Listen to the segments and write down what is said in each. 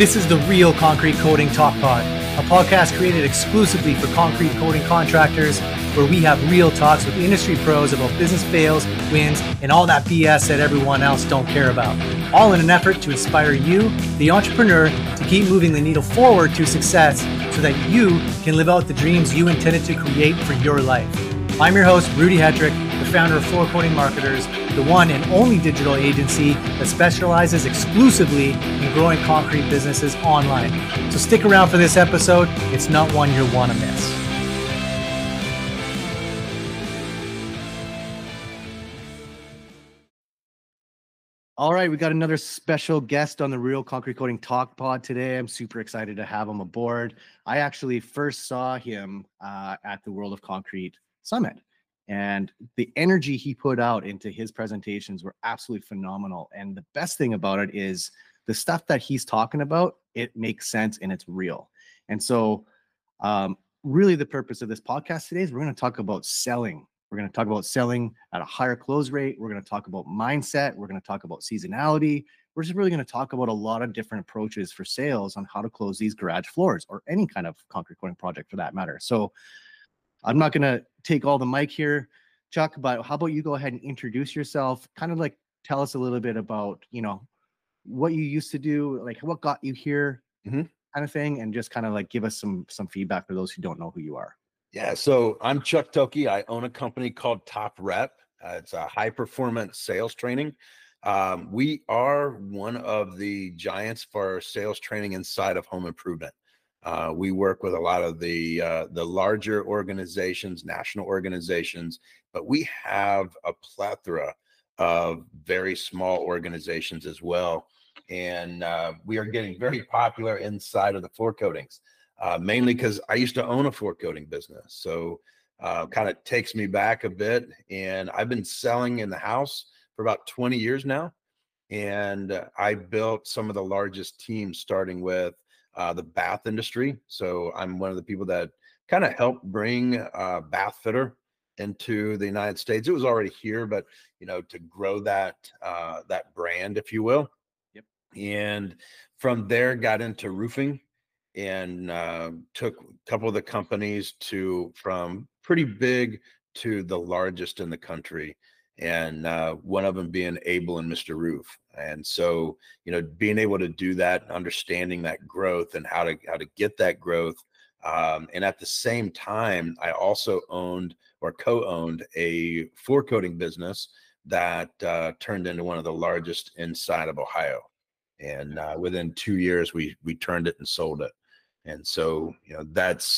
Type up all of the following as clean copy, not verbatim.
This is the Real Concrete Coating Talk Pod, a podcast created exclusively for concrete coating contractors, where we have real talks with industry pros about business fails, wins, and all that BS that everyone else don't care about. All in an effort to inspire you, the entrepreneur, to keep moving the needle forward to success so that you can live out the dreams you intended to create for your life. I'm your host, Rudy Hetrick, the founder of Floor Coating Marketers, the one and only digital agency that specializes exclusively in growing concrete businesses online. So stick around for this episode. It's not one you'll want to miss. All right, we got another special guest on the Real Concrete Coating Talk Pod today. I'm super excited to have him aboard. I actually first saw him at the World of Concrete Summit, and the energy he put out into his presentations were absolutely phenomenal. And the best thing about it is the stuff that he's talking about, it makes sense and it's real. And so really the purpose of this podcast today is we're going to talk about selling. We're going to talk about selling at a higher close rate. We're going to talk about mindset. We're going to talk about seasonality. We're just really going to talk about a lot of different approaches for sales on how to close these garage floors or any kind of concrete coating project for that matter. So I'm not going to take all the mic here, Chuck, but how about you go ahead and introduce yourself, kind of like tell us a little bit about, you know, what you used to do, like what got you here, kind of thing, and just kind of like give us some feedback for those who don't know who you are. Yeah, so I'm Chuck Toki. I own a company called Top Rep. It's a high performance sales training. We are one of the giants for sales training inside of home improvement. We work with a lot of the larger organizations, national organizations, but we have a plethora of very small organizations as well. And we are getting very popular inside of the floor coatings, mainly because I used to own a floor coating business. So kind of takes me back a bit. And I've been selling in the house for about 20 years now. And I built some of the largest teams, starting with the bath industry. So I'm one of the people that kind of helped bring bath fitter into the United States. It was already here, but you know, to grow that that brand, if you will. Yep. And from there, got into roofing and took a couple of the companies from pretty big to the largest in the country. And one of them being Able and Mr. Roof. And so, you know, being able to do that, understanding that growth and how to get that growth. And at the same time, I also owned or co-owned a floor coating business that turned into one of the largest inside of Ohio. And within 2 years, we turned it and sold it. And so, you know, that's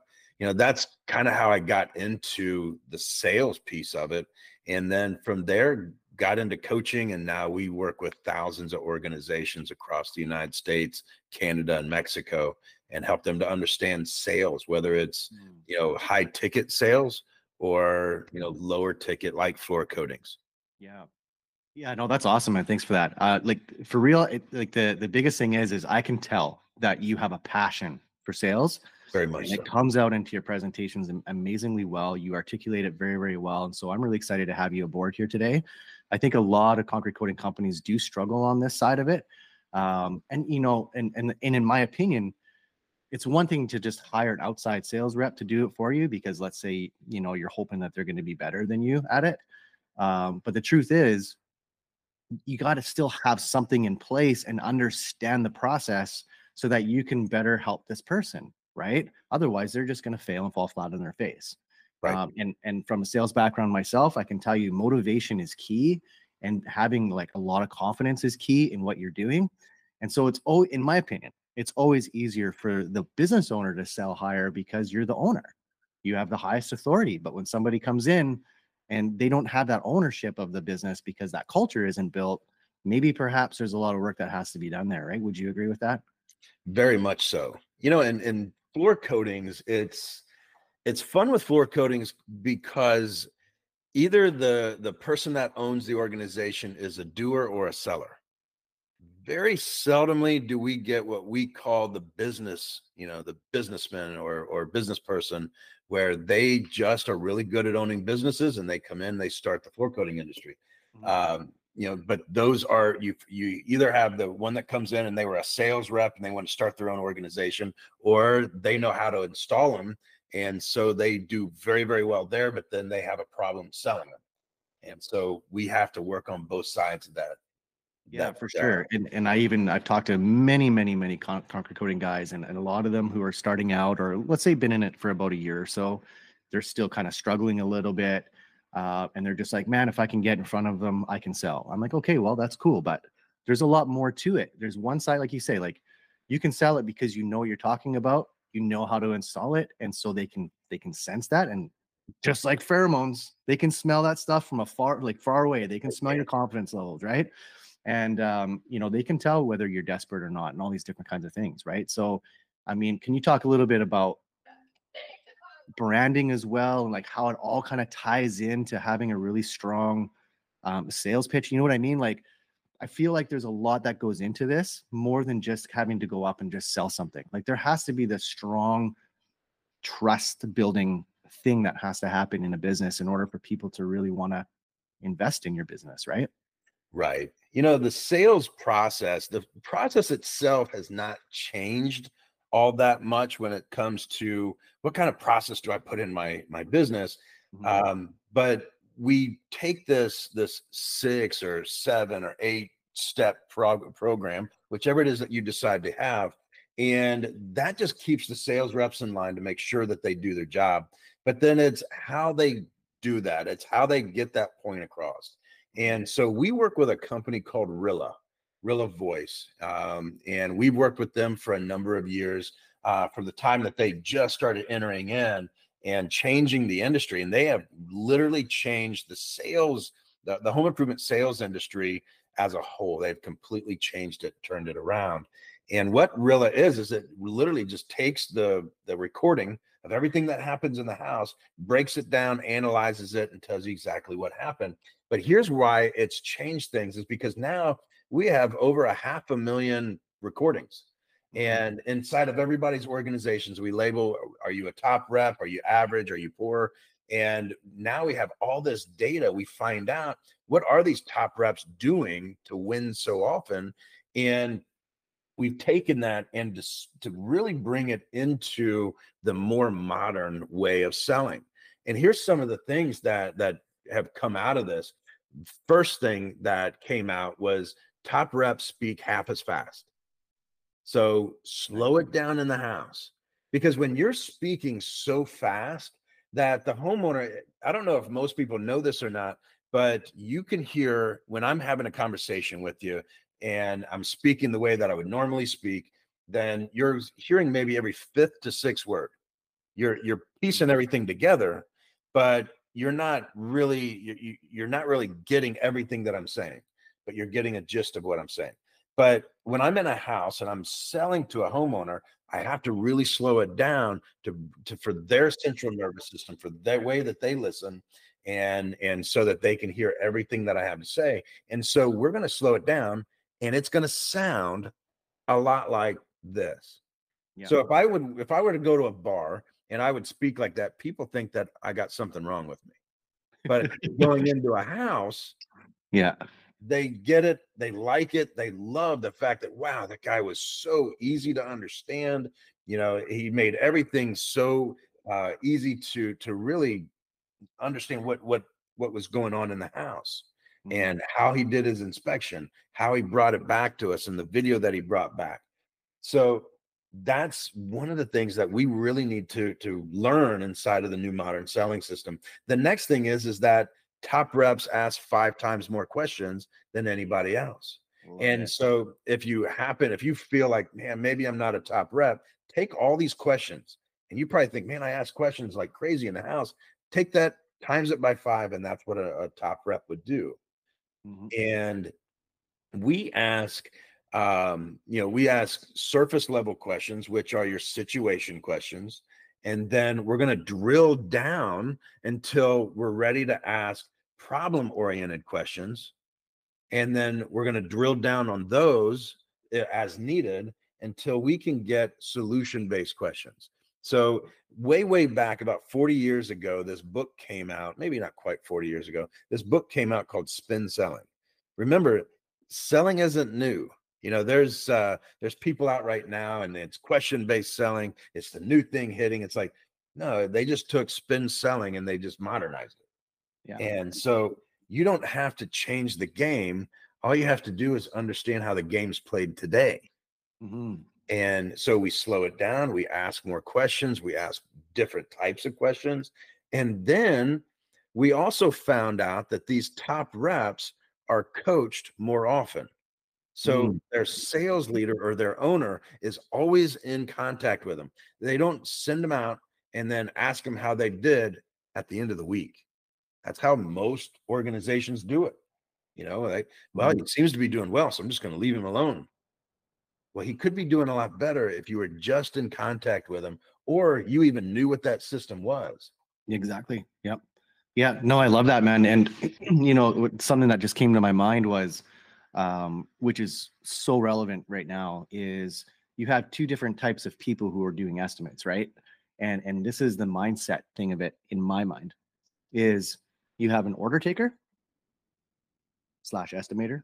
kind of how I got into the sales piece of it. And then from there, got into coaching, and now we work with thousands of organizations across the United States, Canada, and Mexico, and help them to understand sales, whether it's, you know, high ticket sales or, you know, lower ticket like floor coatings. Yeah, no, that's awesome, man. Thanks for that. Like for real, like the biggest thing is I can tell that you have a passion for sales. Very much so. It comes out into your presentations amazingly well. You articulate it very, very well. And so I'm really excited to have you aboard here today. I think a lot of concrete coating companies do struggle on this side of it. And, you know, and in my opinion, it's one thing to just hire an outside sales rep to do it for you, because let's say, you know, you're hoping that they're going to be better than you at it. But the truth is, you got to still have something in place and understand the process so that you can better help this person, right? Otherwise, they're just going to fail and fall flat on their face. Right. And from a sales background myself, I can tell you motivation is key, and having like a lot of confidence is key in what you're doing. And so it's, in my opinion, it's always easier for the business owner to sell higher because you're the owner. You have the highest authority. But when somebody comes in and they don't have that ownership of the business because that culture isn't built, maybe perhaps there's a lot of work that has to be done there, right? Would you agree with that? Very much so. You know, in floor coatings, it's fun with floor coatings because either the person that owns the organization is a doer or a seller. Very seldomly do we get what we call the business, you know, the businessman or business person, where they just are really good at owning businesses and they come in, they start the floor coating industry. but those are, you either have the one that comes in and they were a sales rep and they want to start their own organization, or they know how to install them. And so they do very, very well there, but then they have a problem selling them. And so we have to work on both sides of that. Yeah, for sure. And I've talked to many concrete coating guys, and a lot of them who are starting out, or let's say been in it for about a year or so, they're still kind of struggling a little bit. And they're just like, man, if I can get in front of them, I can sell. I'm like, okay, well, that's cool. But there's a lot more to it. There's one side, like you say, like you can sell it because you know what you're talking about, you know how to install it. And so they can sense that. And just like pheromones, they can smell that stuff from afar, like far away. They can smell your confidence levels, right? And they can tell whether you're desperate or not, and all these different kinds of things, right? So I mean, can you talk a little bit about branding as well, and like how it all kind of ties into having a really strong sales pitch? You know what I mean? Like I feel like there's a lot that goes into this, more than just having to go up and just sell something. Like there has to be this strong trust building thing that has to happen in a business in order for people to really want to invest in your business, right? Right. The sales process, the process itself has not changed all that much when it comes to what kind of process do I put in my business. But we take this 6 or 7 or 8 step program, whichever it is that you decide to have, and that just keeps the sales reps in line to make sure that they do their job. But then it's how they do that. It's how they get that point across. And so we work with a company called Rilla Voice. And we've worked with them for a number of years, from the time that they just started entering in and changing the industry. And they have literally changed the sales, the home improvement sales industry as a whole. They've completely changed it, turned it around. And what Rilla is it literally just takes the recording of everything that happens in the house, breaks it down, analyzes it, and tells you exactly what happened. But here's why it's changed things, is because now we have over 500,000 recordings. And inside of everybody's organizations, we label, are you a top rep? Are you average? Are you poor? And now we have all this data. We find out, what are these top reps doing to win so often? And we've taken that and to really bring it into the more modern way of selling. And here's some of the things that have come out of this. First thing that came out was top reps speak half as fast. So slow it down in the house, because when you're speaking so fast that the homeowner, I don't know if most people know this or not, but you can hear when I'm having a conversation with you and I'm speaking the way that I would normally speak, then you're hearing maybe every 5th to 6th word. You're piecing everything together, but you're not really getting everything that I'm saying, but you're getting a gist of what I'm saying. But when I'm in a house and I'm selling to a homeowner, I have to really slow it down for their central nervous system, for the way that they listen, and so that they can hear everything that I have to say. And so we're going to slow it down, and it's going to sound a lot like this. Yeah. So if I were to go to a bar and I would speak like that, people think that I got something wrong with me. But going into a house, yeah, they get it, they like it, they love the fact that, wow, that guy was so easy to understand. He made everything so easy to really understand what was going on in the house, and how he did his inspection, how he brought it back to us, and the video that he brought back. So that's one of the things that we really need to learn inside of the new modern selling system. The next thing is that top reps ask 5 times more questions than anybody else. And so if you feel like, man, maybe I'm not a top rep, take all these questions, and you probably think, man, I ask questions like crazy in the house. Take that, times it by 5, and that's what a top rep would do. And we ask surface level questions, which are your situation questions. And then we're going to drill down until we're ready to ask problem oriented questions. And then we're going to drill down on those as needed until we can get solution based questions. So way back about 40 years ago, this book came out, maybe not quite 40 years ago. This book came out called Spin Selling. remember, selling isn't new. There's people out right now, and it's question-based selling. It's the new thing hitting. It's like, no, they just took spin selling and they just modernized it. Yeah. And so you don't have to change the game. All you have to do is understand how the game's played today. Mhm. And so we slow it down. We ask more questions. We ask different types of questions. And then we also found out that these top reps are coached more often. So Mm. their sales leader or their owner is always in contact with them. They don't send them out and then ask them how they did at the end of the week. That's how most organizations do it. Well, Mhm. he seems to be doing well, so I'm just going to leave him alone. Well, he could be doing a lot better if you were just in contact with him or you even knew what that system was. Exactly. Yep. Yeah. No, I love that, man. And something that just came to my mind was, which is so relevant right now, is you have two different types of people who are doing estimates, right? And this is the mindset thing of it in my mind, is you have an order taker slash estimator,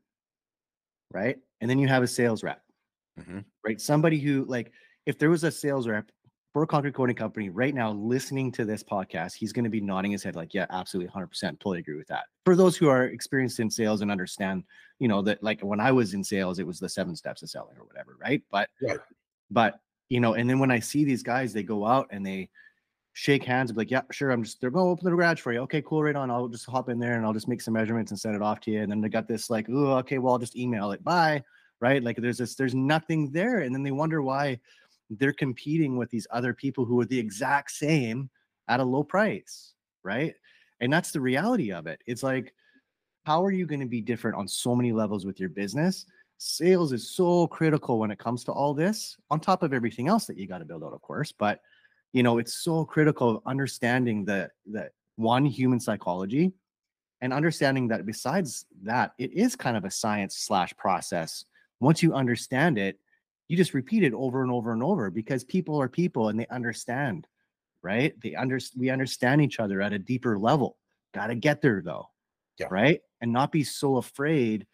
right? And then you have a sales rep, Mhm. right? Somebody who, like, if there was a sales rep for a concrete coating company right now listening to this podcast, he's going to be nodding his head like, yeah, absolutely, 100%, totally agree with that. For those who are experienced in sales and understand, that, like, when I was in sales, it was the 7 steps of selling or whatever, right? Right. But and then when I see these guys, they go out and they shake hands and be like, yeah, sure, they're going to open the garage for you. Okay, cool, right on. I'll just hop in there and I'll just make some measurements and send it off to you. And then they got this like, oh, okay, well, I'll just email it. Bye. Right. Like there's nothing there. And then they wonder why they're competing with these other people who are the exact same at a low price. Right. And that's the reality of it. It's like, how are you going to be different on so many levels with your business? Sales is so critical when it comes to all this, on top of everything else that you got to build out, of course. But it's so critical of understanding the one, human psychology, and understanding that besides that, it is kind of a science slash process. Once you understand it, you just repeat it over and over and over, because people are people and they understand, right? We understand each other at a deeper level. Got to get there though, Yeah. right? And not be so afraid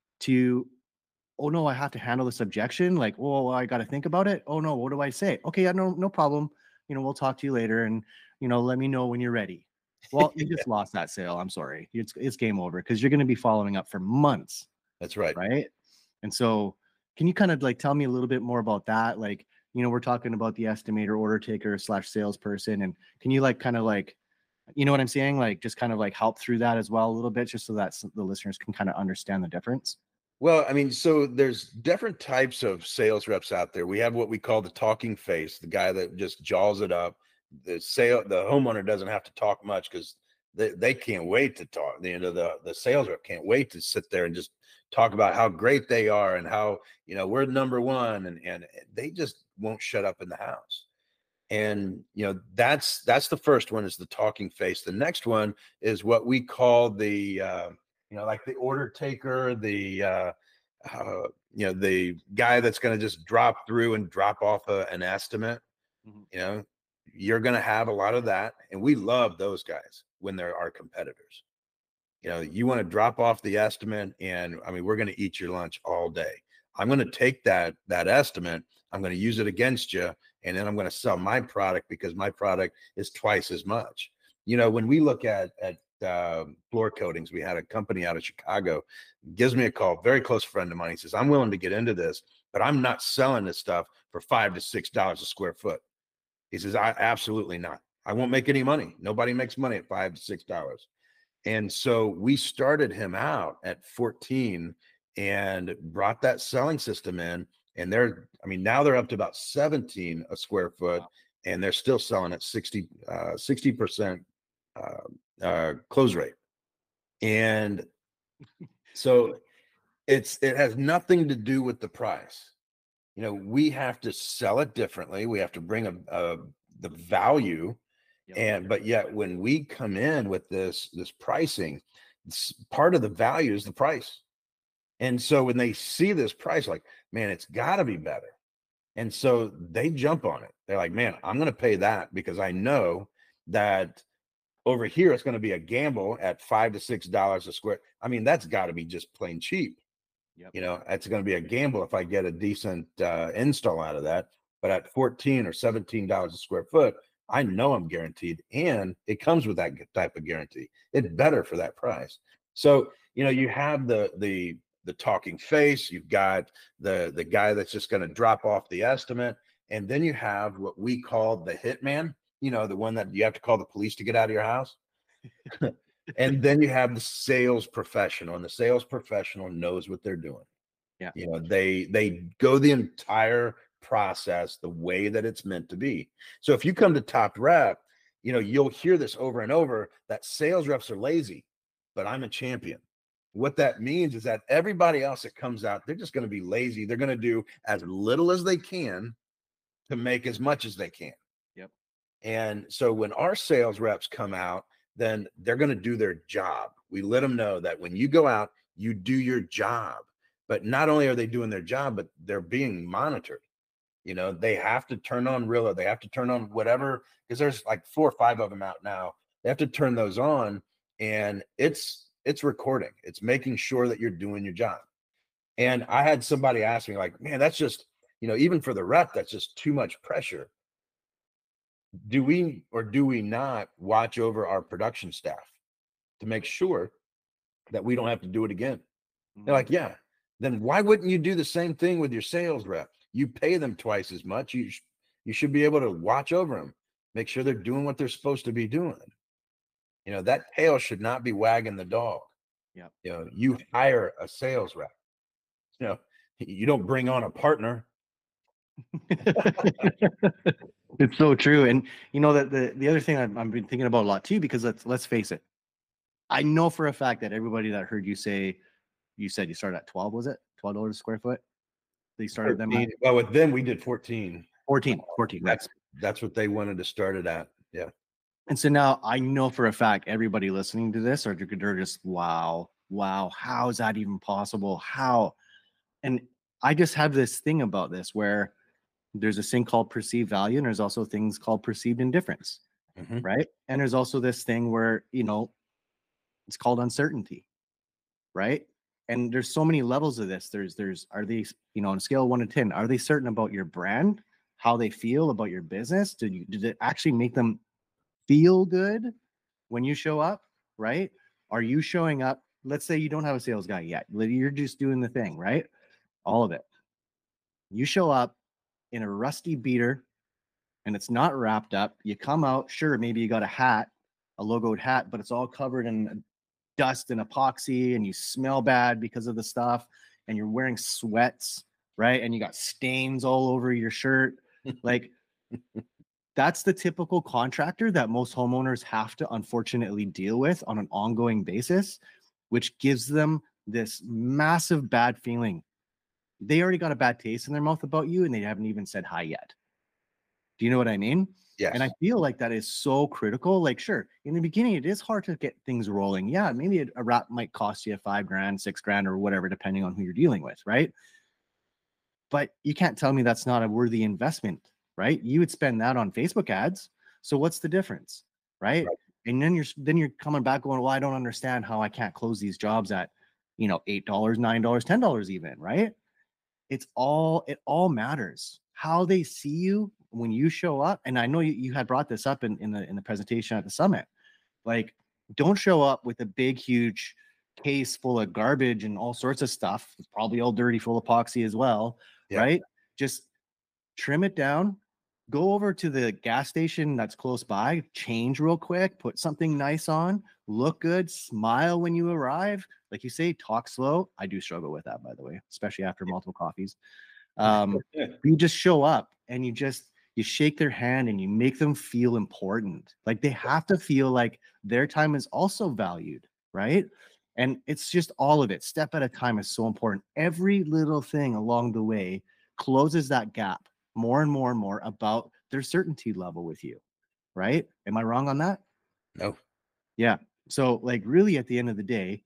to, oh no, I have to handle this objection. Like, oh, I got to think about it. Oh no, what do I say? Okay, yeah, no problem. We'll talk to you later, and let me know when you're ready. Well, you just lost that sale. I'm sorry. It's game over, because you're going to be following up for months, That's right. right? And so, can you kind of like tell me a little bit more about that? Like, we're talking about the estimator, order taker slash salesperson, and can you like kind of like, what I'm saying? Like, just kind of like help through that as well a little bit, just so that the listeners can kind of understand the difference. Well, I mean, so there's different types of sales reps out there. We have what we call the talking face, the guy that just jaws it up. The homeowner doesn't have to talk much because they can't wait to talk. The sales rep can't wait to sit there and just talk about how great they are and how, we're number one, and they just won't shut up in the house. And that's the first one, is the talking face. The next one is what we call the like the order taker, the guy that's going to just drop through and drop off an estimate. Mhm. you know you're going to have a lot of that, and we love those guys when they're our competitors. You want to drop off the estimate, and I mean, we're going to eat your lunch all day. I'm going to take that estimate, I'm going to use it against you, and then I'm going to sell my product because my product is twice as much. When we look at floor coatings, we had a company out of Chicago, gives me a call, very close friend of mine. He says, I'm willing to get into this, but I'm not selling this stuff for $5 to $6 a square foot. He says, I absolutely not. I won't make any money. Nobody makes money at $5 to $6. And so we started him out at 14 and brought that selling system in. And now they're up to about 17 a square foot, Wow. and they're still selling at 60% close rate. And so it has nothing to do with the price. We have to sell it differently. We have to bring the value. Yep. But yet when we come in with this pricing, part of the value is the price. And so when they see this price, like, man, it's got to be better. And so they jump on it. They're like, man, I'm going to pay that because I know that Over here, it's going to be a gamble at $5 to $6 a square. I mean, that's got to be just plain cheap. Yep. It's going to be a gamble if I get a decent install out of that. But at 14 or $17 a square foot, I know I'm guaranteed, and it comes with that type of guarantee. It's better for that price. So you have the talking face. You've got the guy that's just going to drop off the estimate, and then you have what we call the hitman. The one that you have to call the police to get out of your house. And then you have the sales professional, and the sales professional knows what they're doing. Yeah. They go the entire process the way that it's meant to be. So if you come to Top Rep, you'll hear this over and over that sales reps are lazy, but I'm a champion. What that means is that everybody else that comes out, they're just going to be lazy. They're going to do as little as they can to make as much as they can. Yep. And so when our sales reps come out, then they're going to do their job. We let them know that when you go out, you do your job. But not only are they doing their job, but they're being monitored. They have to turn on Rilla. They have to turn on whatever, because there's like 4 or 5 of them out now. They have to turn those on, and it's recording. It's making sure that you're doing your job. And I had somebody ask me, like, man, that's just, even for the rep, that's just too much pressure. Do we or do we not watch over our production staff to make sure that we don't have to do it again? They're like, yeah. Then why wouldn't you do the same thing with your sales rep? You pay them twice as much. You should be able to watch over them, make sure they're doing what they're supposed to be doing. That tail should not be wagging the dog. Yep. You hire a sales rep. You don't bring on a partner. It's so true. And that the other thing I've been thinking about a lot too, because let's face it, I know for a fact that everybody that heard you say, you said you started at 12, was it $12 a square foot? They started 14. them at Well, with them we did 14. 14. Right. That's what they wanted to start it at. Yeah. And so now I know for a fact everybody listening to this are just wow, how is that even possible? How? And I just have this thing about this where there's this thing called perceived value, and there's also things called perceived indifference, right? And there's also this thing where it's called uncertainty, right? And there's so many levels of this. There's are they on a scale of 1 to 10, are they certain about your brand, how they feel about your business? Did it actually make them feel good when you show up, right? Are you showing up? Let's say you don't have a sales guy yet. You're just doing the thing, right? All of it. You show up in a rusty beater and it's not wrapped up. You come out, sure, maybe you got a hat, a logoed hat, but it's all covered in dust and epoxy, and you smell bad because of the stuff, and you're wearing sweats, right? And you got stains all over your shirt. Like, that's the typical contractor that most homeowners have to unfortunately deal with on an ongoing basis, which gives them this massive bad feeling. They already got a bad taste in their mouth about you, and they haven't even said hi yet. Do you know what I mean? Yes. And I feel like that is so critical. Like, sure, in the beginning, it is hard to get things rolling. Yeah, maybe a wrap might cost you $5,000, $6,000, or whatever, depending on who you're dealing with, right? But you can't tell me that's not a worthy investment, right? You would spend that on Facebook ads. So what's the difference, right? And then you're coming back going, well, I don't understand how I can't close these jobs at $8, $9, $10 even, right? It all matters how they see you when you show up. And I know you had brought this up in the presentation at the summit. Like, don't show up with a big, huge case full of garbage and all sorts of stuff. It's probably all dirty, full of epoxy as well, right? Just trim it down. Go over to the gas station that's close by, change real quick, put something nice on, look good, smile when you arrive. Like you say, talk slow. I do struggle with that, by the way, especially after multiple coffees. You just show up and you shake their hand and you make them feel important. Like, they have to feel like their time is also valued, right? And it's just all of it. Step at a time is so important. Every little thing along the way closes that gap more and more and more about their certainty level with you, right? Am I wrong on that? No. Yeah. So, like, really at the end of the day,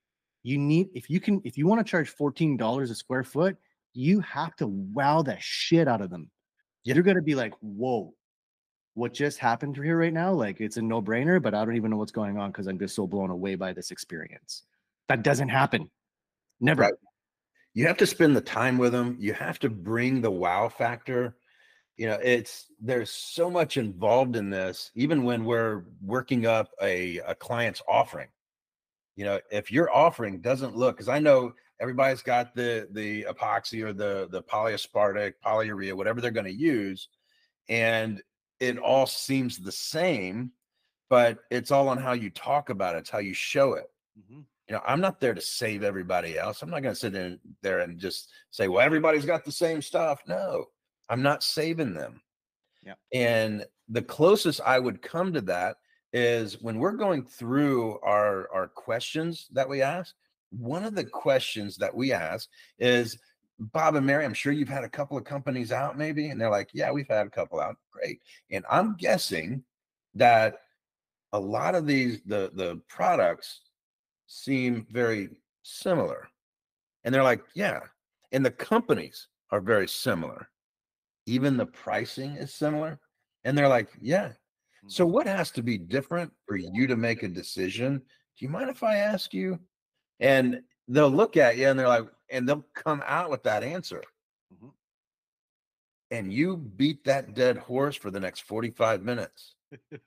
if you want to charge $14 a square foot, you have to wow the shit out of them. You're going to be like, whoa, what just happened here right now, like it's a no-brainer, but I don't even know what's going on because I'm just so blown away by this experience. That doesn't happen. Right. Never. You have to spend the time with them. You have to bring the wow factor. You know, there's so much involved in this, even when we're working up a client's offering. You know, if your offering doesn't look, because I know everybody's got the epoxy or the polyaspartic, polyurea, whatever they're going to use, and it all seems the same, but it's all on how you talk about it. It's how you show it. Mhm. You know, I'm not there to save everybody else. I'm not going to sit in there and just say, well, everybody's got the same stuff. No, I'm not saving them. Yeah. And the closest I would come to that is when we're going through our questions that we ask. One of the questions that we ask is, Bob and Mary, I'm sure you've had a couple of companies out, maybe. And they're like, yeah, we've had a couple out. Great. And I'm guessing that a lot of the products seem very similar. And they're like, yeah. And the companies are very similar. Even the pricing is similar. And they're like, yeah. So Mhm. what has to be different for you to make a decision? Do you mind if I ask you? And they'll look at you and they're like, and they'll come out with that answer. Mhm. And you beat that dead horse for the next 45 minutes.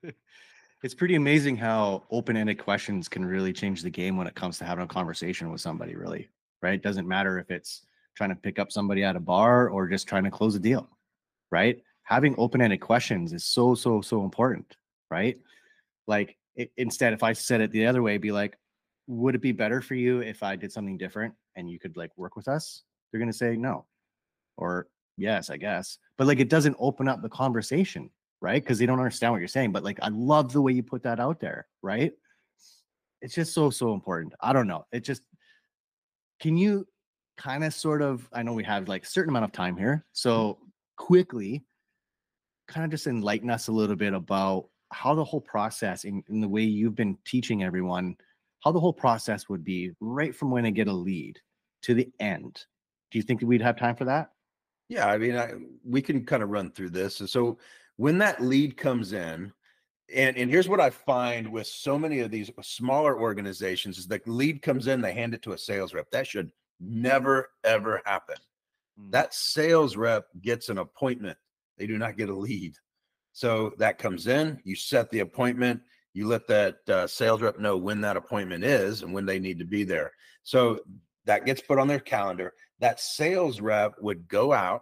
It's pretty amazing how open-ended questions can really change the game when it comes to having a conversation with somebody, really, right? It doesn't matter if it's trying to pick up somebody at a bar or just trying to close a deal, right? Having open-ended questions is so, so, so important, right? Like instead, if I said it the other way, be like, would it be better for you if I did something different and you could like work with us? They're going to say no or yes, I guess. But like it doesn't open up the conversation, right? Because they don't understand what you're saying. But like I love the way you put that out there, right? It's just so, so important. I don't know. It just, can you kind of sort of, I know we have like a certain amount of time here. So quickly, kind of just enlighten us a little bit about how the whole process in the way you've been teaching everyone, how the whole process would be right from when I get a lead to the end. Do you think that we'd have time for that? Yeah, I mean, we can kind of run through this. And so when that lead comes in, and here's what I find with so many of these smaller organizations is the lead comes in, they hand it to a sales rep. That should never, ever happen. Mm. That sales rep gets an appointment. They do not get a lead. So that comes in, you set the appointment, you let that sales rep know when that appointment is and when they need to be there. So that gets put on their calendar. That sales rep would go out,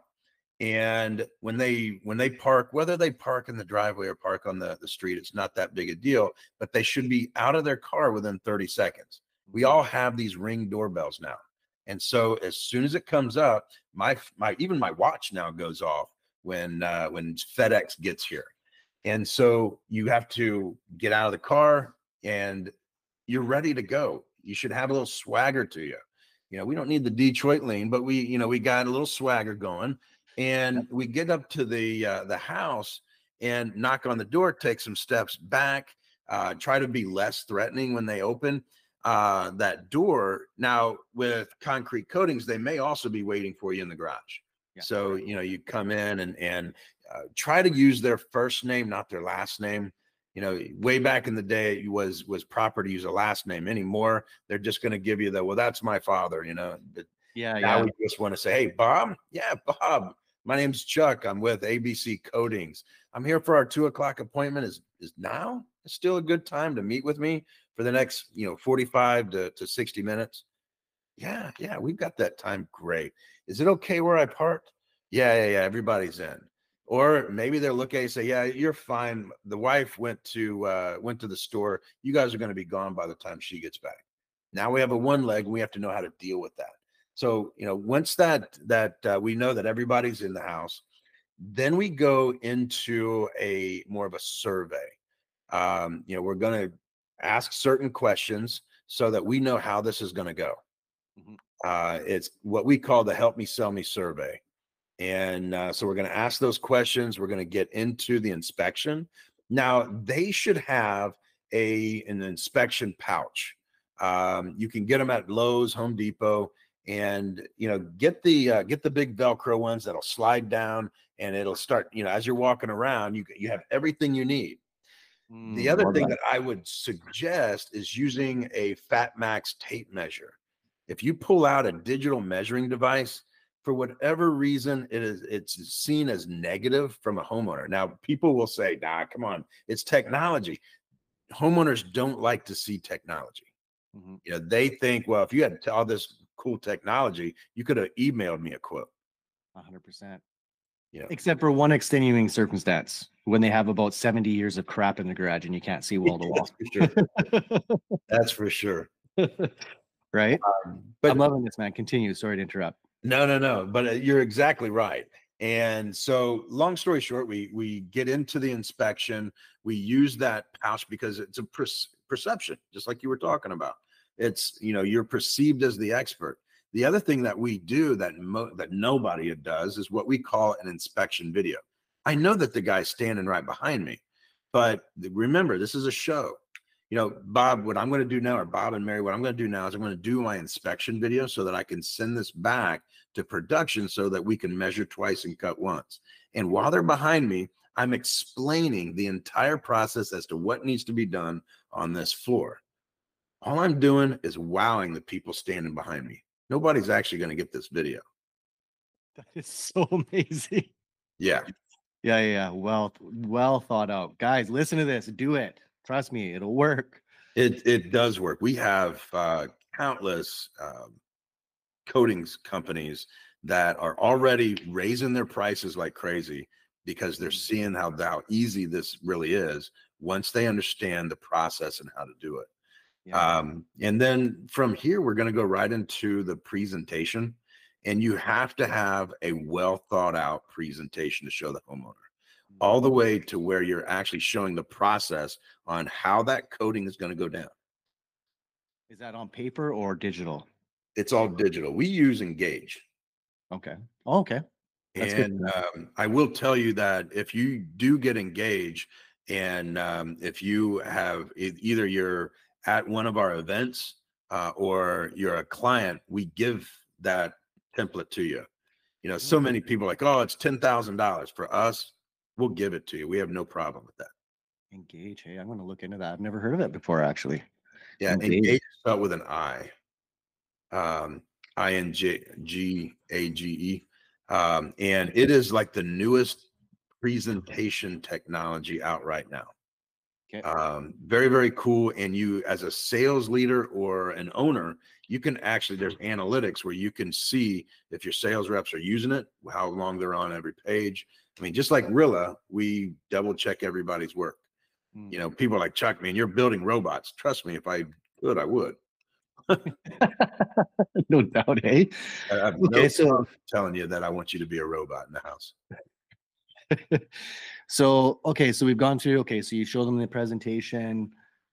and when they park, whether they park in the driveway or park on the street, it's not that big a deal, but they should be out of their car within 30 seconds. We all have these Ring doorbells now. And so as soon as it comes up, my even my watch now goes off when FedEx gets here. And so you have to get out of the car and you're ready to go. You should have a little swagger to you. You know, we don't need the Detroit lean, but we got a little swagger going. And we get up to the house and knock on the door, take some steps back, try to be less threatening when they open that door. Now, with concrete coatings, they may also be waiting for you in the garage. Yeah. So, you come in and try to use their first name, not their last name. Way back in the day, it was proper to use a last name. Anymore, they're just going to give you well, that's my father. But Yeah, now yeah. we just want to say, hey, Bob. Yeah, Bob. My name's Chuck. I'm with ABC Coatings. I'm here for our 2 o'clock appointment. Is now still a good time to meet with me for the next 45 to 60 minutes? Yeah, we've got that time. Great. Is it okay where I parked? Yeah. Everybody's in. Or maybe they're looking and say, yeah, you're fine. The wife went to the store. You guys are going to be gone by the time she gets back. Now we have a one leg and we have to know how to deal with that. So, once that we know that everybody's in the house, then we go into a more of a survey. We're going to ask certain questions so that we know how this is going to go. Mhm. It's what we call the Help Me Sell Me survey. And so we're going to ask those questions. We're going to get into the inspection. Now, they should have an inspection pouch. You can get them at Lowe's, Home Depot, and get the big Velcro ones that'll slide down, and it'll start, as you're walking around, you have everything you need. The other Love thing that. that I would suggest is using a FatMax tape measure. If you pull out a digital measuring device, for whatever reason, it's seen as negative from a homeowner. Now, people will say, "Nah, come on, it's technology." Homeowners don't like to see technology. Mhm. They think, well, if you had all this cool technology, you could have emailed me a quote. 100%. Yeah, Except for one extenuating circumstance when they have about 70 years of crap in the garage and you can't see wall to that's wall. for sure. That's for sure. Right? I'm But loving this, man. Continue. Sorry to interrupt. no. But you're exactly right. And so, long story short, we get into the inspection. We use that pouch because it's a perception, just like you were talking about. It's you're perceived as the expert. The other thing that we do that nobody does is what we call an inspection video. I know that the guy's standing right behind me, but remember, this is a show. Bob, what I'm going to do now, or Bob and Mary, what I'm going to do now is I'm going to do my inspection video so that I can send this back to production so that we can measure twice and cut once. And while they're behind me, I'm explaining the entire process as to what needs to be done on this floor. All I'm doing is wowing the people standing behind me. Nobody's actually going to get this video. That is so amazing. Yeah. Yeah. Well thought out. Guys, listen to this. Do it. Trust me, it'll work. It does work. We have countless coatings companies that are already raising their prices like crazy because they're seeing how easy this really is once they understand the process and how to do it. Yeah. And then from here, we're going to go right into the presentation. And you have to have a well thought out presentation to show the homeowner, all the way to where you're actually showing the process on how that coating is going to go down. Is that on paper or digital? It's all digital. We use Engage. Okay. Oh, okay. That's good. And I will tell you that if you do get Engage, and if you have either you're at one of our events or you're a client, we give that template to you. So many people are like, oh, it's $10,000. For us, we'll give it to you. We have no problem with that. Engage. Hey, I'm going to look into that. I've never heard of it before, actually. Yeah, Engage. Engage is spelled with an I, INGAGE. And it is like the newest presentation technology out right now. Okay. Very, very cool. And you, as a sales leader or an owner, you can actually, there's analytics where you can see if your sales reps are using it, how long they're on every page. I mean, just like Rilla, we double check everybody's work. People are like, Chuck, man, you're building robots. Trust me, if I could, I would. No doubt, hey. I have Okay, no so problem telling you that I want you to be a robot in the house. so we've gone through. Okay, so you show them the presentation.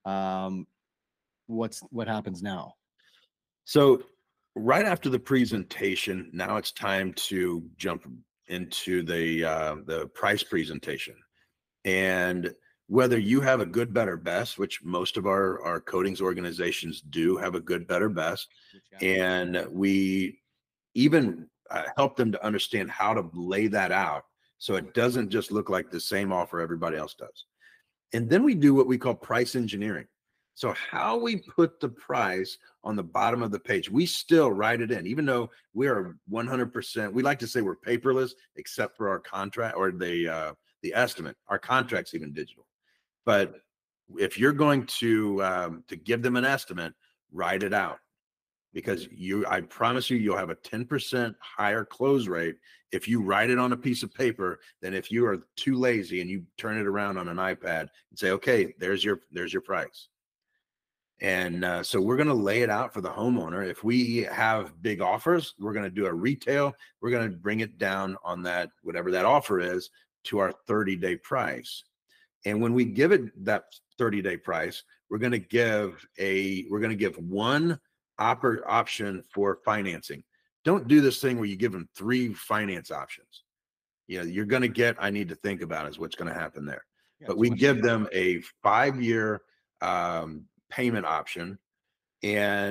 What happens now? So right after the presentation, now it's time to jump into the price presentation. And whether you have a good, better, best, which most of our coatings organizations do have a good, better, best, and we even help them to understand how to lay that out so it doesn't just look like the same offer everybody else does. And then we do what we call price engineering. So how we put the price on the bottom of the page, we still write it in, even though we are 100%. We like to say we're paperless, except for our contract or the estimate. Our contract's even digital. But if you're going to give them an estimate, write it out, because I promise you'll have a 10% higher close rate if you write it on a piece of paper than if you are too lazy and you turn it around on an iPad and say, okay, there's your price. And so we're going to lay it out for the homeowner. If we have big offers, we're going to do a retail. We're going to bring it down on that, whatever that offer is, to our 30-day price. And when we give it that 30-day price, we're going to give one option for financing. Don't do this thing where you give them 3 finance options. You're going to get, I need to think about is what's going to happen there. Yeah, but we give them a 5-year payment option. And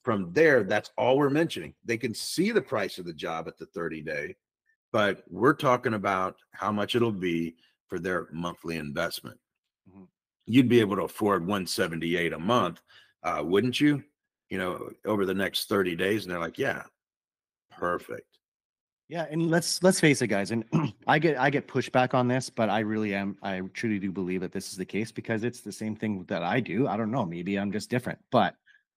from there, that's all we're mentioning. They can see the price of the job at the 30-day, but we're talking about how much it'll be for their monthly investment. Mhm. You'd be able to afford 178 a month, wouldn't you? Over the next 30 days. And they're like, yeah, perfect. Yeah, and let's face it, guys. And I get pushback on this, but I truly do believe that this is the case because it's the same thing that I do. I don't know, maybe I'm just different, but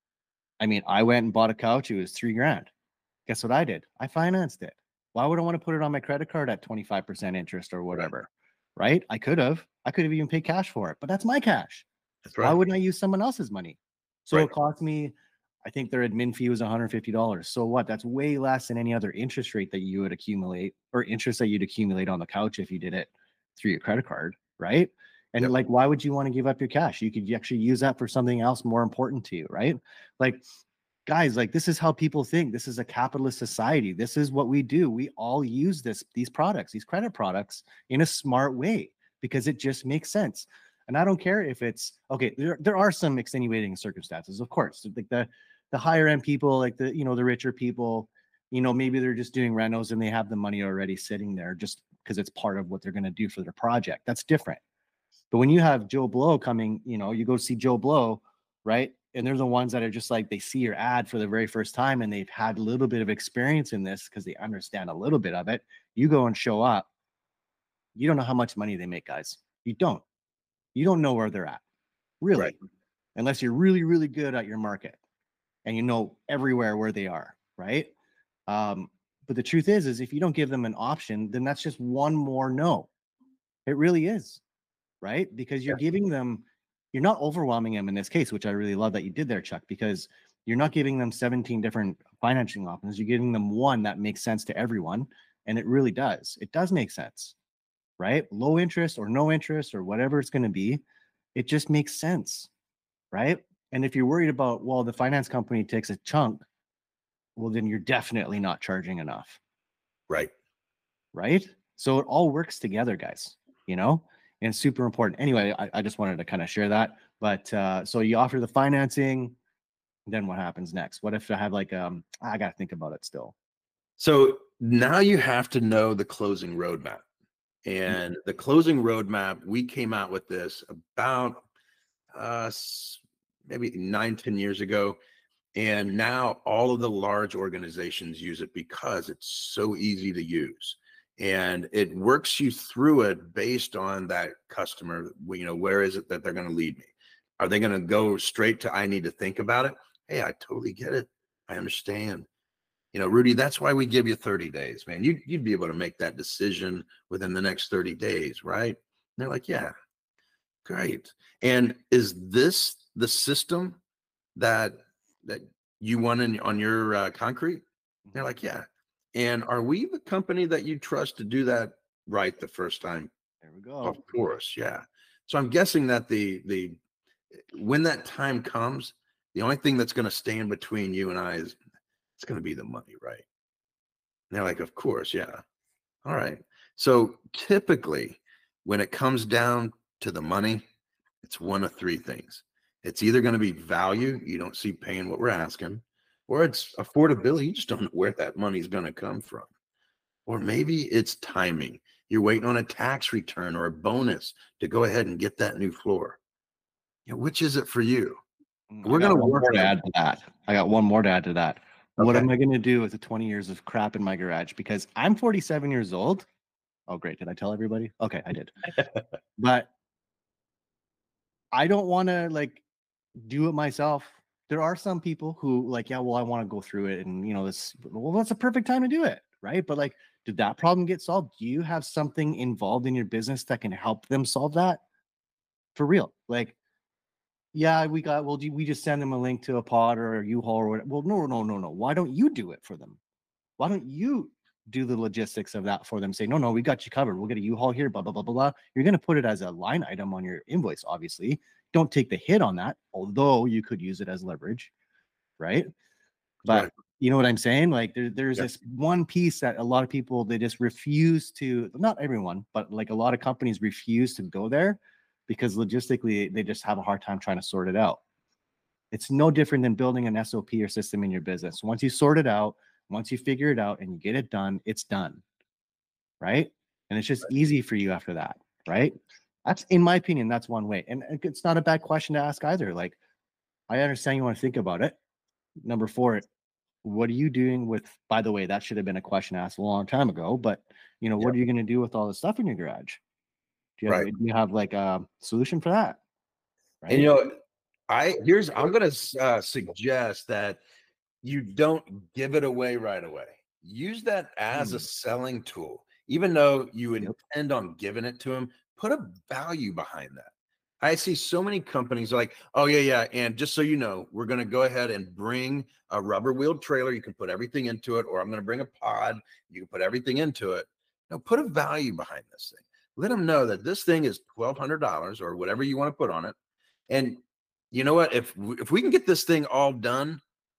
I mean, I went and bought a couch. It was 3 grand. Guess what I did? I financed it. Why would I want to put it on my credit card at 25% interest or Right. whatever? Right? I could have. I could have even paid cash for it, but that's my cash. That's Why right. wouldn't I use someone else's money? So Right. it cost me, I think their admin fee was $150. So what? That's way less than any other interest rate that you would accumulate or interest that you'd accumulate on the couch if you did it through your credit card, right? And Yep. like, why would you want to give up your cash? You could actually use that for something else more important to you, right? Like, guys, like this is how people think. This is a capitalist society. This is what we do. We all use these products, these credit products in a smart way because it just makes sense. And I don't care if it's okay. There are some extenuating circumstances, of course. Like the higher end people, like the richer people, maybe they're just doing renos and they have the money already sitting there just because it's part of what they're going to do for their project. That's different. But when you have Joe Blow coming, you go see Joe Blow, right? And they're the ones that are just like they see your ad for the very first time and they've had a little bit of experience in this because they understand a little bit of it. You go and show up. You don't know how much money they make, guys. You don't. You don't know where they're at, Right. really, unless you're really, really good at your market and you know everywhere where they are, right? But the truth is if you don't give them an option, then that's just one more no. It really is. Right? Because Yeah. you're not overwhelming them in this case, which I really love that you did there, Chuck, because you're not giving them 17 different financing options. You're giving them one that makes sense to everyone. And it really does. It does make sense, right? Low interest or no interest or whatever it's going to be. It just makes sense, right? And if you're worried about, well, the finance company takes a chunk, well, then you're definitely not charging enough. Right. Right? So it all works together, guys, and it's super important. Anyway, I just wanted to kind of share that. But so you offer the financing, then what happens next? What if I have like I gotta think about it still. So now you have to know the closing roadmap. And the closing roadmap, we came out with this about maybe 9, 10 years ago. And now all of the large organizations use it because it's so easy to use. And it works you through it based on that customer. Where is it that they're going to lead me? Are they going to go straight to, I need to think about it? Hey, I totally get it. I understand. Rudy, that's why we give you 30 days, man. You'd be able to make that decision within the next 30 days, right? And they're like, yeah, great. And is this the system that that you want on your concrete? They're like, yeah. And are we the company that you trust to do that right the first time? There we Of go. course, yeah. So I'm guessing that the when that time comes, the only thing that's going to stand between you and I is it's going to be the money, right? And they're like, of course, yeah. All right. So typically, when it comes down to the money, it's one of three things. It's either going to be value, you don't see paying what we're asking, or it's affordability, you just don't know where that money's going to come from. Or maybe it's timing. You're waiting on a tax return or a bonus to go ahead and get that new floor. Which is it for you? I We're got going to one work more to on. add to that. I got one more to add to that. What Okay. am I going to do with the 20 years of crap in my garage? Because I'm 47 years old. Oh, great. Did I tell everybody? Okay, I did. But I don't want to like do it myself. There are some people who like, yeah, well, I want to go through it and well, that's a perfect time to do it, right? But like, did that problem get solved? Do you have something involved in your business that can help them solve that? For real? Like, yeah, we just send them a link to a pod or a U-Haul or whatever. Well, no, no, no, no. Why don't you do it for them? Why don't you do the logistics of that for them? Say, no, no, we got you covered. We'll get a U-Haul here, blah, blah, blah, blah, blah. You're going to put it as a line item on your invoice, obviously. Don't take the hit on that, although you could use it as leverage, right? But Right. you know what I'm saying? Like there's Yeah. this one piece that a lot of people, they just refuse to, not everyone, but like a lot of companies refuse to go there because logistically they just have a hard time trying to sort it out. It's no different than building an SOP or system in your business. Once you sort it out, once you figure it out and you get it done, it's done. Right. And it's just easy for you after that. Right. That's, in my opinion, that's one way. And it's not a bad question to ask either. Like, I understand you want to think about it. Number 4, what are you doing with, by the way, that should have been a question asked a long time ago, but what are you going to do with all the stuff in your garage? Do you have like a solution for that? And Right. I'm going to suggest that you don't give it away right away. Use that as a selling tool. Even though you intend on giving it to them, put a value behind that. I see so many companies like, oh, yeah. And just so you know, we're going to go ahead and bring a rubber wheeled trailer. You can put everything into it, or I'm going to bring a pod. You can put everything into it. No, put a value behind this thing. Let them know that this thing is $1,200 or whatever you want to put on it. And you know what? If we can get this thing all done,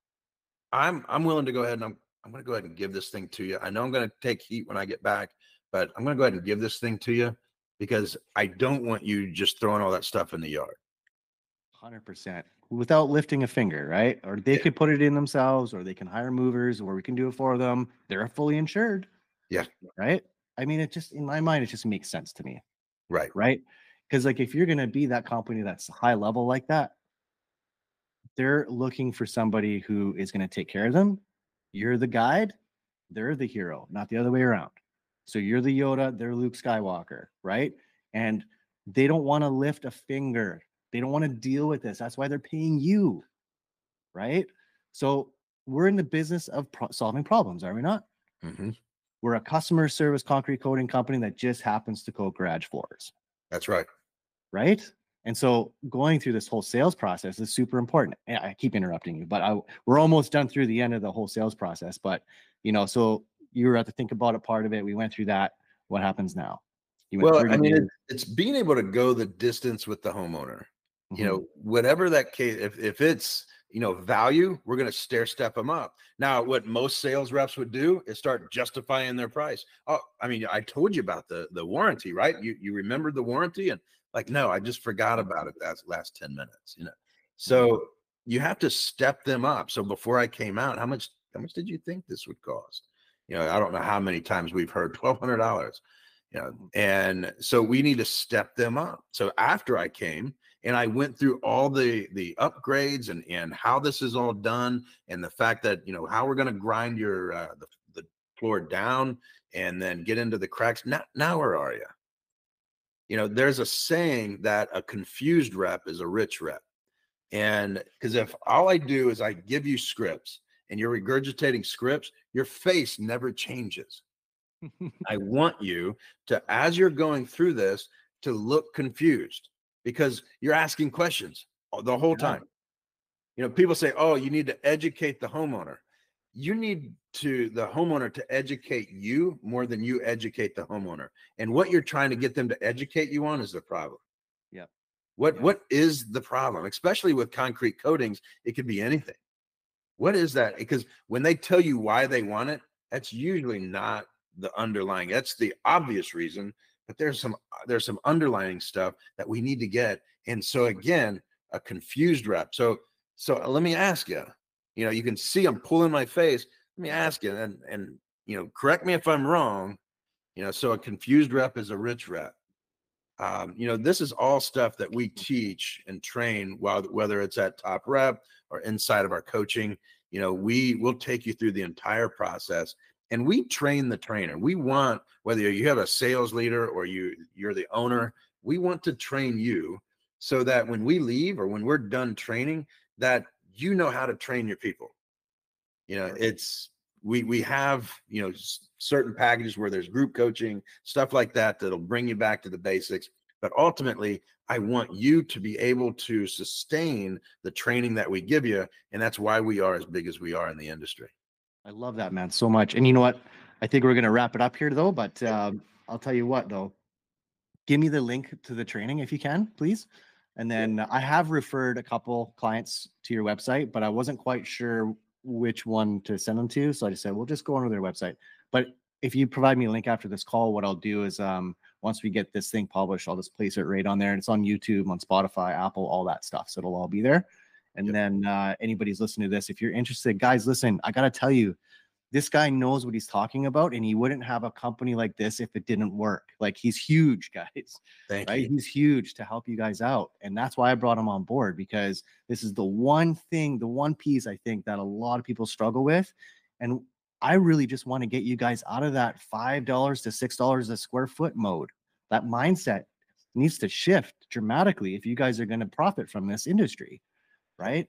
I'm willing to go ahead and I'm going to go ahead and give this thing to you. I know I'm going to take heat when I get back, but I'm going to go ahead and give this thing to you because I don't want you just throwing all that stuff in the yard. 100% without lifting a finger, right? Or they could put it in themselves, or they can hire movers, or we can do it for them. They're fully insured. Yeah. Right. I mean, it just, in my mind, it just makes sense to me. Right. Right. Because like, if you're going to be that company that's high level like that, they're looking for somebody who is going to take care of them. You're the guide, they're the hero, not the other way around. So you're the Yoda, they're Luke Skywalker, right? And they don't want to lift a finger. They don't want to deal with this. That's why they're paying you, right? So we're in the business of solving problems, are we not? Mm-hmm. We're a customer service concrete coating company that just happens to coat garage floors. That's right. Right. And so going through this whole sales process is super important. And I keep interrupting you, but we're almost done through the end of the whole sales process. But, so you were at the think about it part of it. We went through that. What happens now? Well, I mean, it's being able to go the distance with the homeowner. Whatever that case, if it's, value, we're going to stair step them up. Now, what most sales reps would do is start justifying their price. Oh, I mean, I told you about the warranty, right? You remember the warranty, and like, no, I just forgot about it that last 10 minutes, So you have to step them up. So before I came out, how much did you think this would cost? I don't know how many times we've heard $1,200, and so we need to step them up. So after I came, and I went through all the upgrades and how this is all done, and the fact that how we're going to grind your the floor down and then get into the cracks. Now where are you? There's a saying that a confused rep is a rich rep, and because if all I do is I give you scripts and you're regurgitating scripts, your face never changes. I want you to, as you're going through this, to look confused, because you're asking questions the whole time. People say, oh, you need to educate the homeowner. You need the homeowner to educate you more than you educate the homeowner. And what you're trying to get them to educate you on is the problem. Yeah. What is the problem? Especially with concrete coatings, it could be anything. What is that? Because when they tell you why they want it, that's usually not the underlying. That's the obvious reason, but there's some underlying stuff that we need to get. And so again, a confused rep. So let me ask you, you can see I'm pulling my face. Let me ask you, and correct me if I'm wrong. So a confused rep is a rich rep. This is all stuff that we teach and train, whether it's at Top Rep or inside of our coaching. We will take you through the entire process, and we train the trainer. We want, whether you have a sales leader or you're the owner, we want to train you so that when we leave or when we're done training, that you know how to train your people. It's we have certain packages where there's group coaching, stuff like that, that'll bring you back to the basics. But ultimately, I want you to be able to sustain the training that we give you, and that's why we are as big as we are in the industry. I love that, man, so much. And you know what? I think we're going to wrap it up here, though. But I'll tell you what, though. Give me the link to the training if you can, please. And then I have referred a couple clients to your website, but I wasn't quite sure which one to send them to. So I just said, we'll just go onto their website. But if you provide me a link after this call, what I'll do is once we get this thing published, I'll just place it right on there. And it's on YouTube, on Spotify, Apple, all that stuff. So it'll all be there. And Yep. then anybody's listening to this, if you're interested, guys, listen, I got to tell you, this guy knows what he's talking about, and he wouldn't have a company like this if it didn't work. Like, he's huge, guys. Thank Right? you. He's huge to help you guys out. And that's why I brought him on board, because this is the one thing, the one piece I think that a lot of people struggle with. And I really just want to get you guys out of that $5 to $6 a square foot mode. That mindset needs to shift dramatically if you guys are going to profit from this industry, right?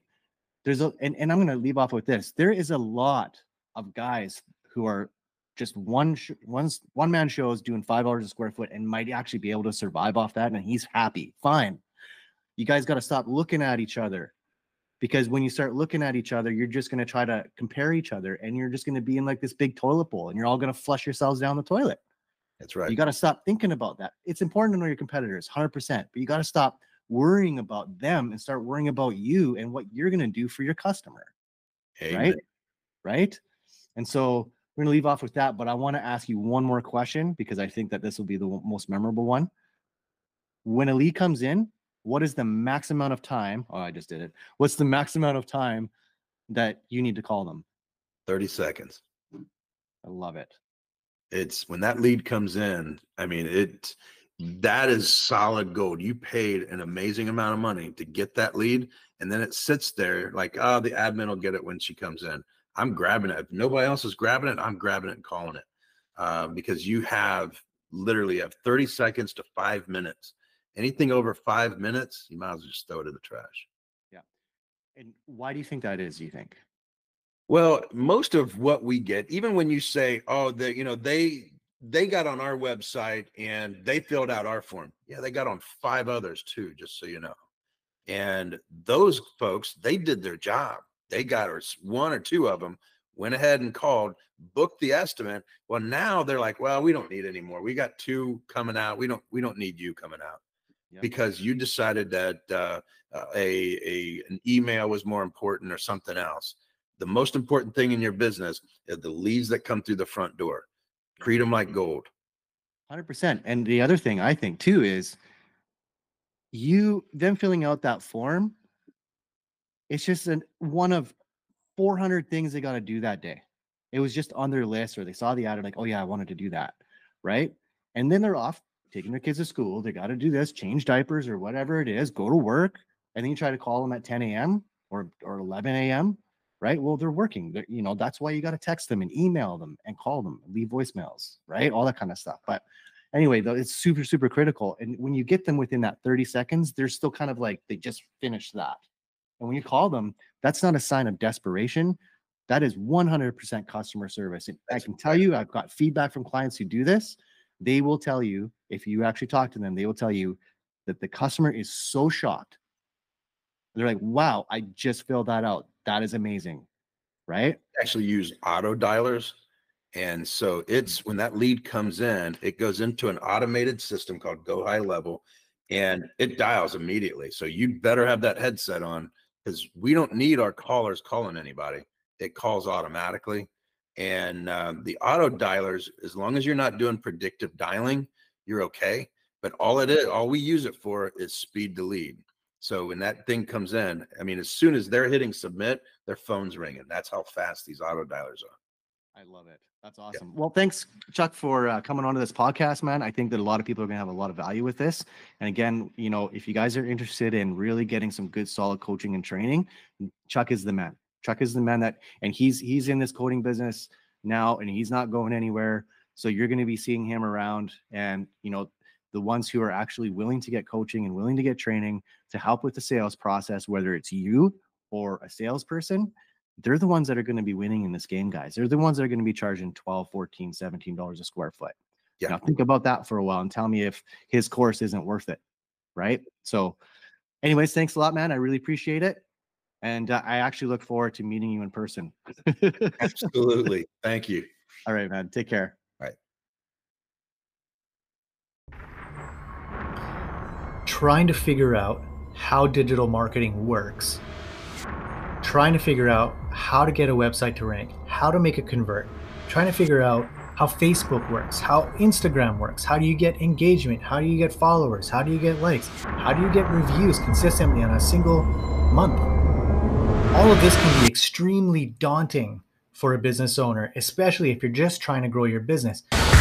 And I'm going to leave off with this. There is a lot of guys who are just one man shows doing $5 a square foot and might actually be able to survive off that, and he's happy. Fine. You guys got to stop looking at each other, because when you start looking at each other, you're just going to try to compare each other, and you're just going to be in like this big toilet bowl, and you're all going to flush yourselves down the toilet. That's right. You got to stop thinking about that. It's important to know your competitors, 100%, but you got to stop worrying about them and start worrying about you and what you're going to do for your customer. Amen. Right. And so we're going to leave off with that, but I want to ask you one more question, because I think that this will be the most memorable one. When a lead comes in, what is the max amount of time? Oh, I just did it. What's the max amount of time that you need to call them? 30 seconds. I love it. It's when that lead comes in, I mean, that is solid gold. You paid an amazing amount of money to get that lead, and then it sits there like, oh, the admin will get it when she comes in. I'm grabbing it. If nobody else is grabbing it, I'm grabbing it and calling it, because you literally have 30 seconds to 5 minutes. Anything over 5 minutes, you might as well just throw it in the trash. Yeah. And why do you think that is, do you think? Well, most of what we get, even when you say, oh, they got on our website and they filled out our form. Yeah, they got on 5 others too, just so you know. And those folks, they did their job. They got, or 1 or 2 of them went ahead and called, booked the estimate. Well, now they're like, well, we don't need any more. We got 2 coming out. We don't need you coming out. Yep. Because you decided that an email was more important or something else. The most important thing in your business is the leads that come through the front door. Treat them like gold. 100%. And the other thing I think too is them filling out that form. It's just one of 400 things they got to do that day. It was just on their list, or they saw the ad and like, oh yeah, I wanted to do that. Right. And then they're off taking their kids to school. They got to do this, change diapers or whatever it is, go to work. And then you try to call them at 10 a.m. or 11 a.m. Right. Well, they're working. That's why you got to text them and email them and call them, and leave voicemails, right? All that kind of stuff. But anyway, though, it's super, super critical. And when you get them within that 30 seconds, they're still kind of like, they just finished that. And when you call them, that's not a sign of desperation. That is 100% customer service. And I can tell you, I've got feedback from clients who do this. They will tell you, if you actually talk to them, they will tell you that the customer is so shocked. They're like, wow, I just filled that out. That is amazing. Right? Actually use auto dialers. And so it's when that lead comes in, it goes into an automated system called Go High Level, and it dials immediately. So you'd better have that headset on, because we don't need our callers calling anybody. It calls automatically. And the auto dialers, as long as you're not doing predictive dialing, you're okay. But all we use it for is speed to lead. So when that thing comes in, I mean, as soon as they're hitting submit, their phone's ringing. That's how fast these auto dialers are. I love it. That's awesome. Yeah. Well, thanks, Chuck, for coming onto this podcast, man. I think that a lot of people are going to have a lot of value with this. And again, if you guys are interested in really getting some good, solid coaching and training, Chuck is the man. Chuck is the man and he's in this coding business now, and he's not going anywhere. So you're going to be seeing him around, and the ones who are actually willing to get coaching and willing to get training to help with the sales process, whether it's you or a salesperson, they're the ones that are going to be winning in this game, guys. They're the ones that are going to be charging $12, $14, $17 a square foot. Yeah. Now think about that for a while and tell me if his course isn't worth it. Right. So anyways, thanks a lot, man. I really appreciate it. And I actually look forward to meeting you in person. Absolutely. Thank you. All right, man. Take care. All right. Trying to figure out how digital marketing works, trying to figure out how to get a website to rank, how to make it convert, trying to figure out how Facebook works, how Instagram works, how do you get engagement, how do you get followers, how do you get likes, how do you get reviews consistently on a single month, All of this can be extremely daunting for a business owner, especially if you're just trying to grow your business.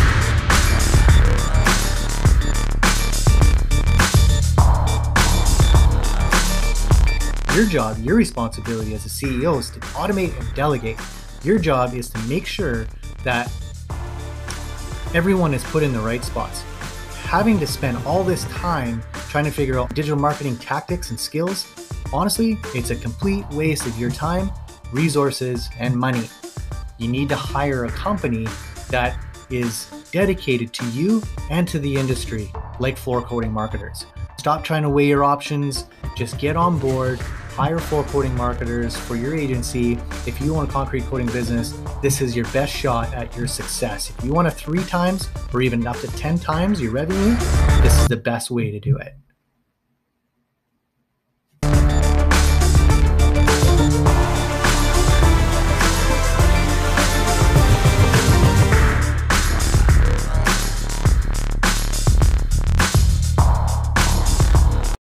Your job, your responsibility as a CEO is to automate and delegate. Your job is to make sure that everyone is put in the right spots. Having to spend all this time trying to figure out digital marketing tactics and skills, honestly, it's a complete waste of your time, resources, and money. You need to hire a company that is dedicated to you and to the industry, like Floor Coating Marketers. Stop trying to weigh your options. Just get on board, hire floor coating marketers for your agency. If you own a concrete coating business, this is your best shot at your success. If you want to 3 times or even up to 10 times your revenue, this is the best way to do it.